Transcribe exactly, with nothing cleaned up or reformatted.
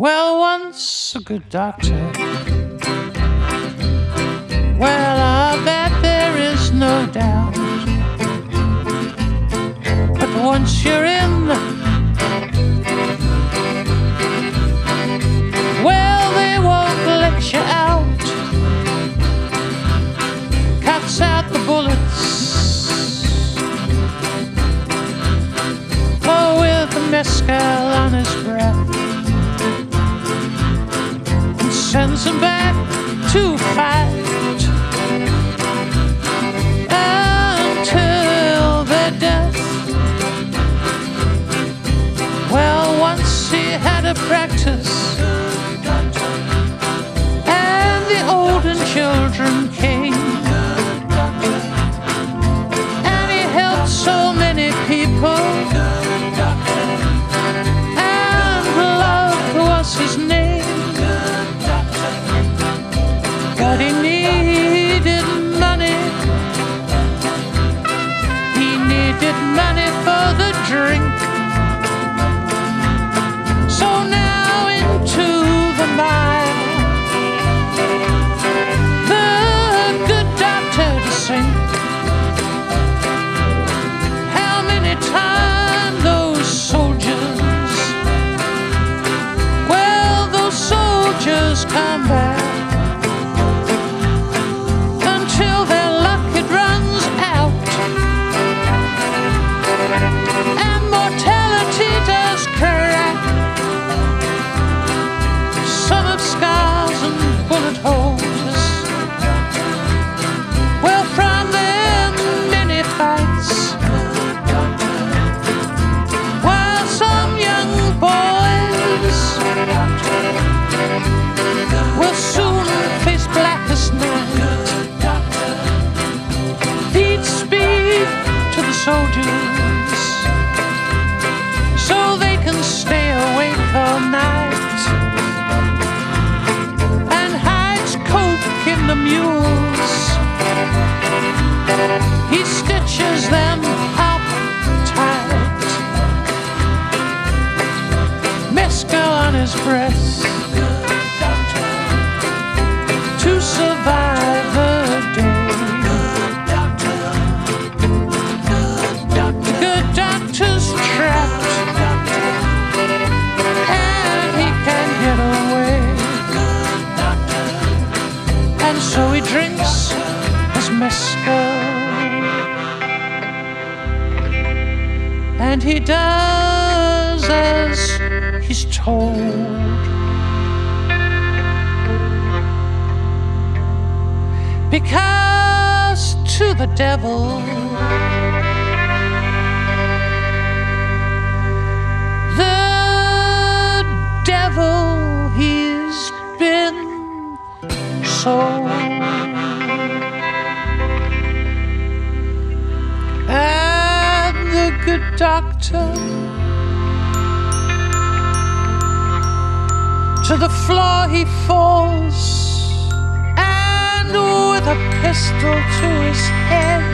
Well, once a good doctor. Well, of that there is no doubt. But once you're in, well, they won't let you out. Cuts out the bullets, oh, with the mescal on his breath, and sends him back to fight until their death. Well, once he had a practice, and the old and children came, and he helped so many people, and love was his name. But he needed money. He needed money for the drink. So now into the mine, the good doctor to sink. How many times those soldiers, well, those soldiers come back, until their luck it runs out, and mortality does crack. Some have scars and bullet holes, well, from their many fights, while some young boys will soon face blackest night. Feed speed to the soldiers so they can stay awake all night, and hides coke in the mules. He stitches them up tight, mescal on his breast, to survive the day. The good doctor's trapped, and he can't get away, and so he drinks his mescal, and he does as he's told. Because to the devil, the devil, he's been sold. And the good doctor, to the floor he falls, with a pistol to his head,